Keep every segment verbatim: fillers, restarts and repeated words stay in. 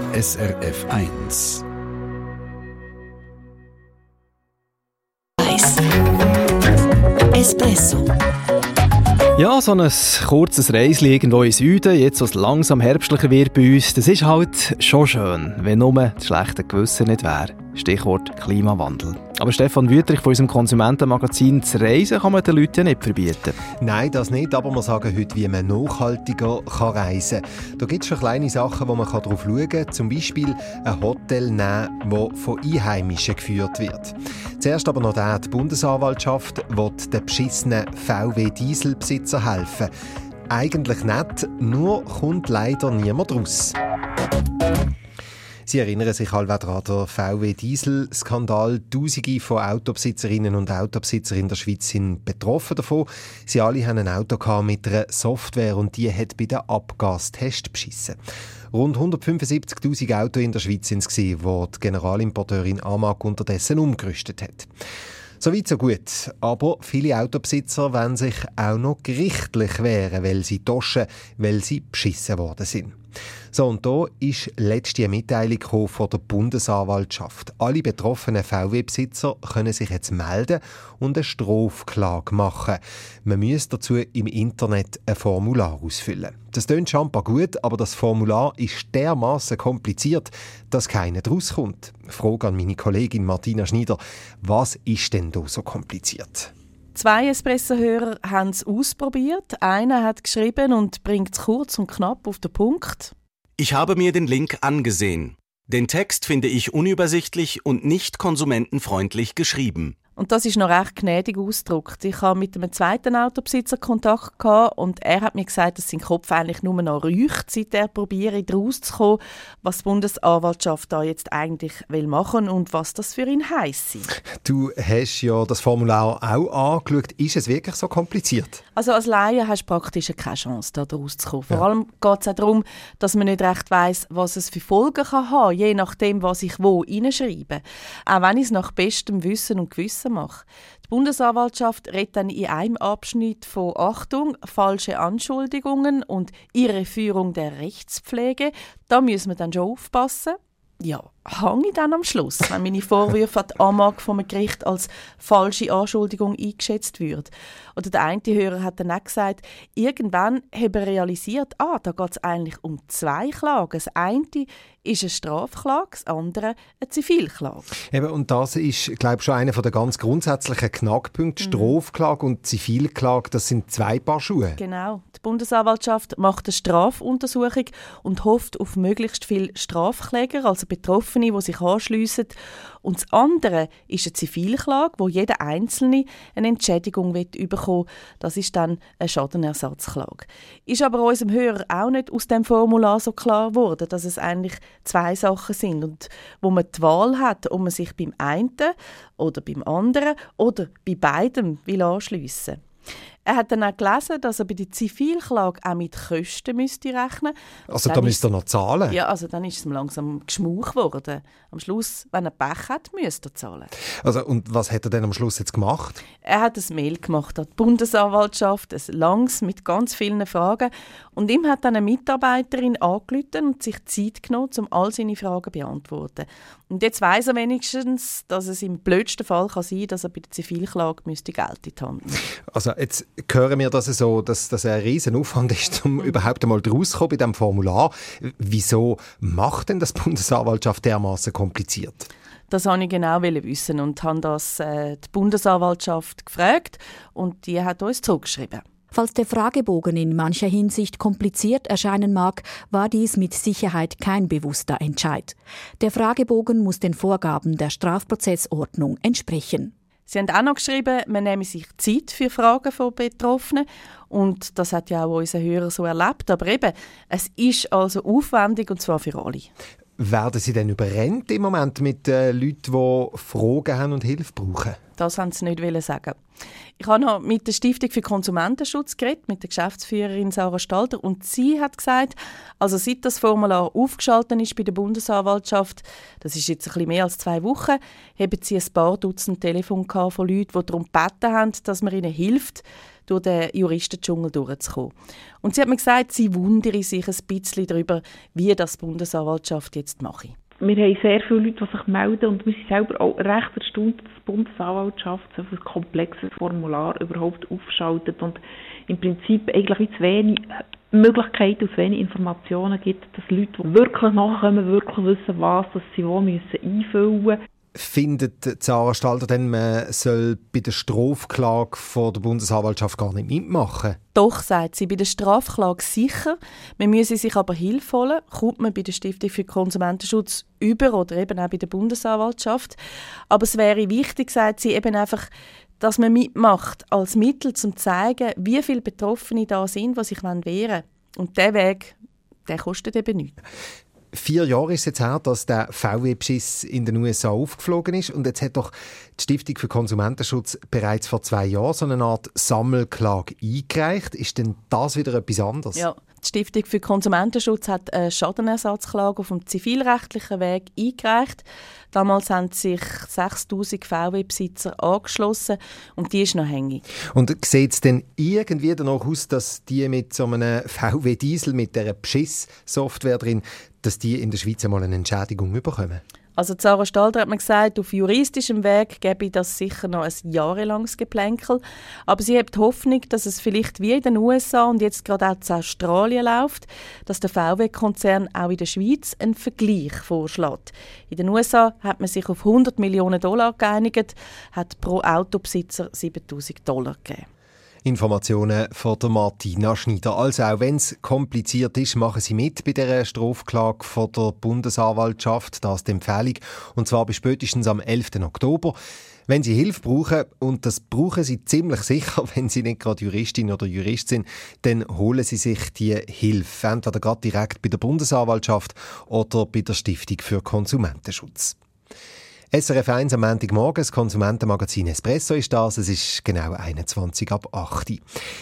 S R F eins. Espresso. Ja, so ein kurzes Reisli irgendwo in Süden, jetzt was langsam herbstlicher wird bei uns, das ist halt schon schön, wenn nur das schlechte Gewissen nicht wäre. Stichwort Klimawandel. Aber Stefan Wüthrich von unserem Konsumentenmagazin, das Reisen kann man den Leuten ja nicht verbieten. Nein, das nicht, aber wir sagen heute, wie man nachhaltiger kann reisen kann. Da gibt es schon kleine Sachen, wo man darauf schauen kann. Zum Beispiel ein Hotel nehmen, das von Einheimischen geführt wird. Zuerst aber noch der, die Bundesanwaltschaft will den beschissenen V W-Dieselbesitzer helfen. Eigentlich nett, nur kommt leider niemand raus. Sie erinnern sich alle daran, der V W-Diesel-Skandal. Tausende von Autobesitzerinnen und Autobesitzern in der Schweiz sind betroffen davon. Sie alle hatten ein Auto mit einer Software und die hat bei den Abgastests beschissen. Rund hundertfünfundsiebzigtausend Autos in der Schweiz waren es, die die Generalimporteurin Amag unterdessen umgerüstet hat. So weit, so gut. Aber viele Autobesitzer wollen sich auch noch gerichtlich wehren, weil sie toschen, weil sie beschissen worden sind. So, und da ist letzte eine Mitteilung von der Bundesanwaltschaft. Alle betroffenen V W-Besitzer können sich jetzt melden und eine Strafklage machen. Man muss dazu im Internet ein Formular ausfüllen. Das klingt scheinbar gut, aber das Formular ist dermaßen kompliziert, dass keiner daraus kommt. Frage an meine Kollegin Martina Schneider: Was ist denn da so kompliziert? Zwei Espresso-Hörer haben es ausprobiert. Einer hat geschrieben und bringt es kurz und knapp auf den Punkt. Ich habe mir den Link angesehen. Den Text finde ich unübersichtlich und nicht konsumentenfreundlich geschrieben. Und das ist noch recht gnädig ausgedrückt. Ich hatte mit einem zweiten Autobesitzer Kontakt gehabt und er hat mir gesagt, dass sein Kopf eigentlich nur noch räucht, seit er probiert, rauszukommen, was die Bundesanwaltschaft da jetzt eigentlich will machen und was das für ihn heisst. Du hast ja das Formular auch angeschaut. Ist es wirklich so kompliziert? Also als Laie hast du praktisch keine Chance, da rauszukommen. Vor ja. allem geht es auch darum, dass man nicht recht weiss, was es für Folgen kann haben, je nachdem, was ich wo reinschreibe. Auch wenn ich es nach bestem Wissen und Gewissen mache. Die Bundesanwaltschaft redet dann in einem Abschnitt von Achtung, falsche Anschuldigungen und Irreführung der Rechtspflege. Da müssen wir dann schon aufpassen. Ja, hänge ich dann am Schluss, wenn meine Vorwürfe an die Amag vom Gericht als falsche Anschuldigung eingeschätzt wird. Oder der eine Hörer hat dann auch gesagt, irgendwann habe er realisiert, ah, da geht es eigentlich um zwei Klagen. Das eine ist eine Strafklage, das andere eine Zivilklage. Eben, und das ist, glaube ich, schon einer der ganz grundsätzlichen Knackpunkte. Mhm. Strafklage und Zivilklage, das sind zwei Paar Schuhe. Genau. Die Bundesanwaltschaft macht eine Strafuntersuchung und hofft auf möglichst viele Strafkläger, also Betroffene, die sich anschliessen. Und das andere ist eine Zivilklage, wo jeder Einzelne eine Entschädigung bekommen will. Das ist dann eine Schadenersatzklage. Ist aber unserem Hörer auch nicht aus dem Formular so klar geworden, dass es eigentlich zwei Sachen sind und wo man die Wahl hat, ob man sich beim einen oder beim anderen oder bei beidem will anschliessen. Er hat dann auch gelesen, dass er bei der Zivilklage auch mit Kosten müsste rechnen müsste. Also da müsste er noch zahlen? Ja, also dann ist es ihm langsam geschmuch geworden. Am Schluss, wenn er Pech hat, müsste er zahlen. Also, und was hat er denn am Schluss jetzt gemacht? Er hat ein Mail gemacht an die Bundesanwaltschaft, ein langes mit ganz vielen Fragen. Und ihm hat dann eine Mitarbeiterin angerufen und sich Zeit genommen, um all seine Fragen zu beantworten. Und jetzt weiss er wenigstens, dass es im blödsten Fall kann sein kann, dass er bei der Zivilklage müsste Geld in die Hand nehmen. Also jetzt hören wir das so, dass das ein riesen Aufwand ist, um mhm. überhaupt einmal rauszukommen bei diesem Formular. Wieso macht denn das Bundesanwaltschaft dermaßen kompliziert? Das wollte ich genau wissen und habe das äh, die Bundesanwaltschaft gefragt und die hat uns zugeschrieben. Falls der Fragebogen in mancher Hinsicht kompliziert erscheinen mag, war dies mit Sicherheit kein bewusster Entscheid. Der Fragebogen muss den Vorgaben der Strafprozessordnung entsprechen. Sie haben auch noch geschrieben, man nehme sich Zeit für Fragen von Betroffenen. Und das hat ja auch unser Hörer so erlebt. Aber eben, es ist also aufwendig und zwar für alle. Werden Sie denn überrennt im Moment mit äh, Leuten, die Fragen haben und Hilfe brauchen? Das wollten sie nicht sagen. Ich habe noch mit der Stiftung für Konsumentenschutz geredet, mit der Geschäftsführerin Sarah Stalter. Und sie hat gesagt, also seit das Formular aufgeschaltet ist bei der Bundesanwaltschaft, das ist jetzt ein bisschen mehr als zwei Wochen, haben sie ein paar Dutzend Telefone von Leuten, die darum gebeten haben, dass man ihnen hilft. durch den Juristendschungel durchzukommen. Und sie hat mir gesagt, sie wundere sich ein bisschen darüber, wie das die Bundesanwaltschaft jetzt mache. Wir haben sehr viele Leute, die sich melden, und wir sind selber auch recht erstaunt, dass die Bundesanwaltschaft so ein komplexes Formular überhaupt aufschaltet und im Prinzip eigentlich wie zu wenig Möglichkeiten und zu wenig Informationen gibt, dass Leute, die wirklich nachkommen, wirklich wissen, was dass sie wo müssen einfüllen müssen. Findet Sarah Stalder denn, man soll bei der Strafklage von der Bundesanwaltschaft gar nicht mitmachen? Doch, sagt sie, bei der Strafklage sicher. Man müsse sich aber Hilfe holen. Kommt man bei der Stiftung für Konsumentenschutz über oder eben auch bei der Bundesanwaltschaft. Aber es wäre wichtig, sagt sie, eben einfach, dass man mitmacht als Mittel, um zu zeigen, wie viele Betroffene da sind, die sich wehren wollen. Und dieser Weg, der kostet eben nichts. Vier Jahre ist es jetzt her, dass der V W-Beschiss in den U S A aufgeflogen ist. Und jetzt hat doch die Stiftung für Konsumentenschutz bereits vor zwei Jahren so eine Art Sammelklage eingereicht. Ist denn das wieder etwas anderes? Ja, die Stiftung für Konsumentenschutz hat eine Schadenersatzklage auf dem zivilrechtlichen Weg eingereicht. Damals haben sich sechstausend V W-Besitzer angeschlossen und die ist noch hängig. Und sieht es denn irgendwie danach aus, dass die mit so einem V W-Diesel, mit dieser Beschiss-Software drin, dass die in der Schweiz einmal eine Entschädigung bekommen? Also Sarah Stalder hat mir gesagt, auf juristischem Weg gäbe das sicher noch ein jahrelanges Geplänkel. Aber sie hat die Hoffnung, dass es vielleicht wie in den U S A und jetzt gerade auch in Australien läuft, dass der V W-Konzern auch in der Schweiz einen Vergleich vorschlägt. In den U S A hat man sich auf hundert Millionen Dollar geeinigt, hat pro Autobesitzer siebentausend Dollar gegeben. Informationen von der Martina Schneider. Also auch wenn es kompliziert ist, machen Sie mit bei dieser Strafklage von der Bundesanwaltschaft. Das ist die Empfehlung. Und zwar bis spätestens am elften Oktober. Wenn Sie Hilfe brauchen, und das brauchen Sie ziemlich sicher, wenn Sie nicht gerade Juristin oder Jurist sind, dann holen Sie sich die Hilfe. Entweder gerade direkt bei der Bundesanwaltschaft oder bei der Stiftung für Konsumentenschutz. S R F eins am Montagmorgen, das Konsumentenmagazin Espresso ist das. Es ist genau einundzwanzig ab acht.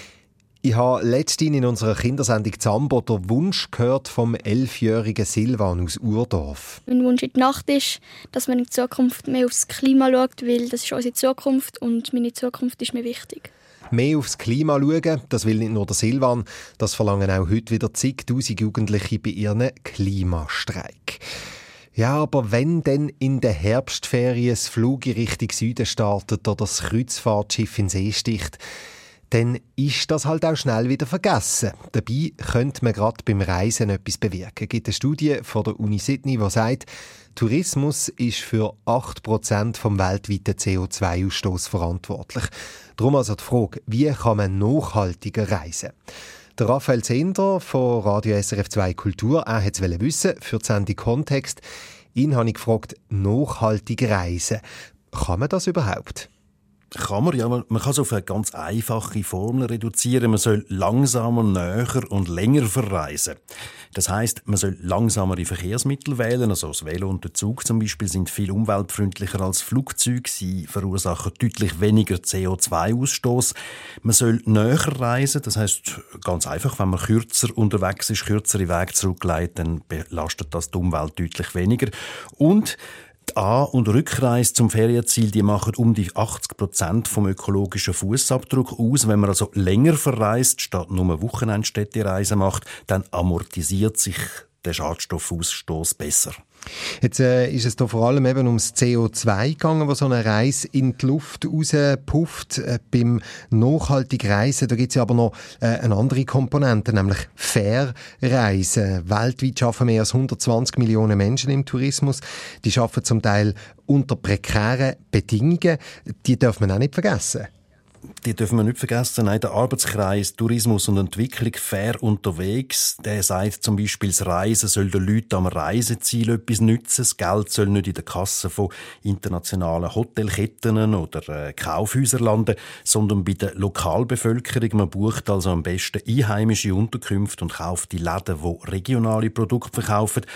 Ich habe letztens in unserer Kindersendung Zambo den Wunsch gehört vom elfjährigen Silvan aus Urdorf. Mein Wunsch in der Nacht ist, dass man in Zukunft mehr aufs Klima schaut, weil das ist unsere Zukunft und meine Zukunft ist mir wichtig. Mehr aufs Klima schauen, das will nicht nur der Silvan, das verlangen auch heute wieder zigtausend Jugendliche bei ihren Klimastreik. Ja, aber wenn dann in der Herbstferien das Flug in Richtung Süden startet oder das Kreuzfahrtschiff in den See sticht, dann ist das halt auch schnell wieder vergessen. Dabei könnte man gerade beim Reisen etwas bewirken. Es gibt eine Studie von der Uni Sydney, die sagt, Tourismus ist für acht Prozent vom weltweiten C O zwei Ausstoß verantwortlich. Darum also die Frage, wie kann man nachhaltiger reisen? Der Raphael Zehnder von Radio S R F zwei Kultur, er wollte es wissen, für die Sendung Kontext. Ihn habe ich gefragt, nachhaltig reisen. Kann man das überhaupt? Kann man, ja. Man kann es auf eine ganz einfache Formel reduzieren. Man soll langsamer, näher und länger verreisen. Das heisst, man soll langsamere Verkehrsmittel wählen. Also das Velo und der Zug zum Beispiel sind viel umweltfreundlicher als Flugzeuge. Sie verursachen deutlich weniger C O zwei Ausstoß. Man soll näher reisen. Das heisst, ganz einfach, wenn man kürzer unterwegs ist, kürzere Wege zurücklegt, dann belastet das die Umwelt deutlich weniger. Und die An- und Rückreise zum Ferienziel, die machen um die achtzig Prozent vom ökologischen Fußabdruck aus. Wenn man also länger verreist, statt nur Wochenendstädtereisen macht, dann amortisiert sich der Schadstoffausstoß besser. Jetzt äh, ist es da vor allem eben ums C O zwei gegangen, wo so eine Reise in die Luft rauspufft. Äh, beim nachhaltigen Reisen, da gibt es ja aber noch äh, eine andere Komponente, nämlich fair Reisen. Weltweit arbeiten mehr als hundertzwanzig Millionen Menschen im Tourismus. Die arbeiten zum Teil unter prekären Bedingungen. Die darf man auch nicht vergessen. Die dürfen wir nicht vergessen. Nein, der Arbeitskreis Tourismus und Entwicklung fair unterwegs, der sagt zum Beispiel, das Reisen soll den Leuten am Reiseziel etwas nützen. Das Geld soll nicht in der Kasse von internationalen Hotelketten oder äh, Kaufhäusern landen, sondern bei der Lokalbevölkerung. Man bucht also am besten einheimische Unterkünfte und kauft die Läden, die regionale Produkte verkaufen.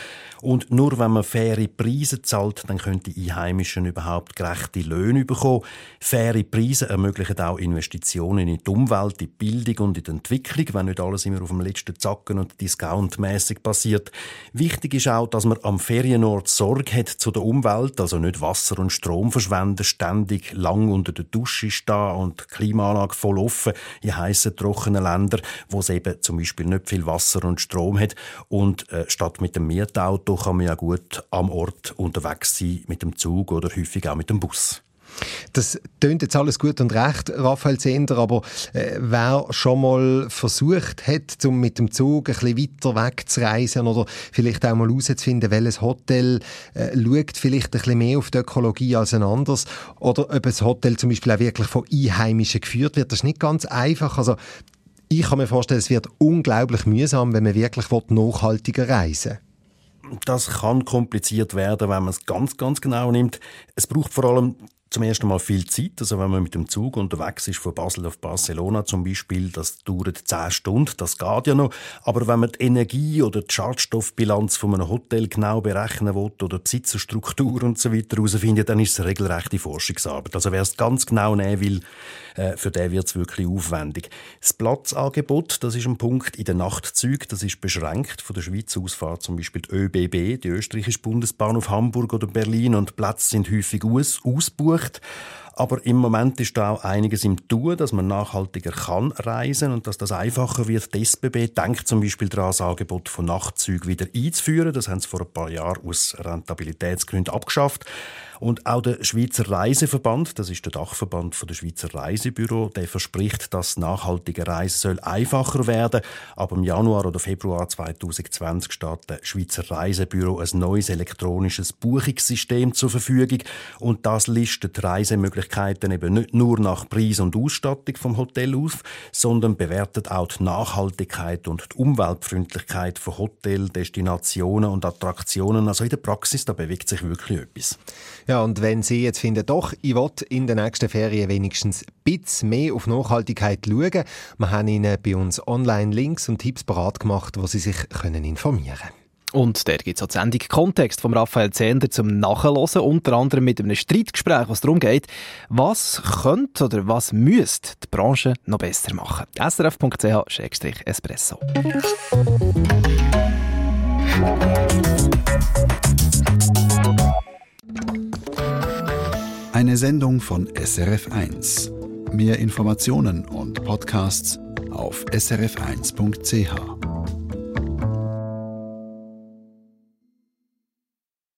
Und nur wenn man faire Preise zahlt, dann können die Einheimischen überhaupt gerechte Löhne bekommen. Faire Preise ermöglichen auch Investitionen in die Umwelt, in die Bildung und in die Entwicklung, wenn nicht alles immer auf dem letzten Zacken und discountmässig passiert. Wichtig ist auch, dass man am Ferienort Sorge hat zu der Umwelt, also nicht Wasser und Strom verschwenden, ständig lang unter der Dusche stehen und die Klimaanlage voll offen in heissen, trockenen Ländern, wo es eben zum Beispiel nicht viel Wasser und Strom hat. Und äh, statt mit dem Mietauto kann man ja gut am Ort unterwegs sein, mit dem Zug oder häufig auch mit dem Bus. Das tönt jetzt alles gut und recht, Raphael Zehnder, aber äh, wer schon mal versucht hat, um mit dem Zug ein bisschen weiter wegzureisen oder vielleicht auch mal herauszufinden, welches Hotel äh, schaut vielleicht ein bisschen mehr auf die Ökologie als ein anderes oder ob ein Hotel zum Beispiel auch wirklich von Einheimischen geführt wird, das ist nicht ganz einfach. Also ich kann mir vorstellen, es wird unglaublich mühsam, wenn man wirklich nachhaltiger reisen will. Das kann kompliziert werden, wenn man es ganz, ganz genau nimmt. Es braucht vor allem zum ersten Mal viel Zeit. Also wenn man mit dem Zug unterwegs ist, von Basel auf Barcelona zum Beispiel, das dauert zehn Stunden, das geht ja noch. Aber wenn man die Energie- oder die Schadstoffbilanz von einem Hotel genau berechnen will oder die Besitzerstruktur und so weiter herausfindet, dann ist es eine regelrechte Forschungsarbeit. Also wer es ganz genau nehmen will, für den wird es wirklich aufwendig. Das Platzangebot, das ist ein Punkt in den Nachtzügen, das ist beschränkt. Von der Schweiz aus fährt zum Beispiel die ÖBB, die österreichische Bundesbahn, auf Hamburg oder Berlin und die Plätze sind häufig aus, ausgebucht. Aber im Moment ist da auch einiges im Tun, dass man nachhaltiger kann reisen und dass das einfacher wird. Die S B B denkt zum Beispiel daran, das Angebot von Nachtzügen wieder einzuführen. Das haben sie vor ein paar Jahren aus Rentabilitätsgründen abgeschafft. Und auch der Schweizer Reiseverband, das ist der Dachverband der Schweizer Reisebüro, der verspricht, dass nachhaltige Reisen soll einfacher werden. Ab im Januar oder Februar zwanzig zwanzig steht der Schweizer Reisebüro ein neues elektronisches Buchungssystem zur Verfügung. Und das listet Reisemöglichkeiten eben nicht nur nach Preis und Ausstattung vom Hotel auf, sondern bewertet auch die Nachhaltigkeit und die Umweltfreundlichkeit von Hotels, Destinationen und Attraktionen. Also in der Praxis, da bewegt sich wirklich etwas. Ja, und wenn Sie jetzt finden, doch, ich will in den nächsten Ferien wenigstens ein bisschen mehr auf Nachhaltigkeit schauen, wir haben Ihnen bei uns online Links und Tipps parat gemacht, wo Sie sich können informieren können. Und der gibt es auch die Sendung Kontext von Raphael Zehnder zum Nachhören, unter anderem mit einem Streitgespräch, was darum geht, was könnte oder was müsste die Branche noch besser machen. S R F Punkt C H Schrägstrich Espresso. Eine Sendung von S R F eins. Mehr Informationen und Podcasts auf s r f eins punkt c h.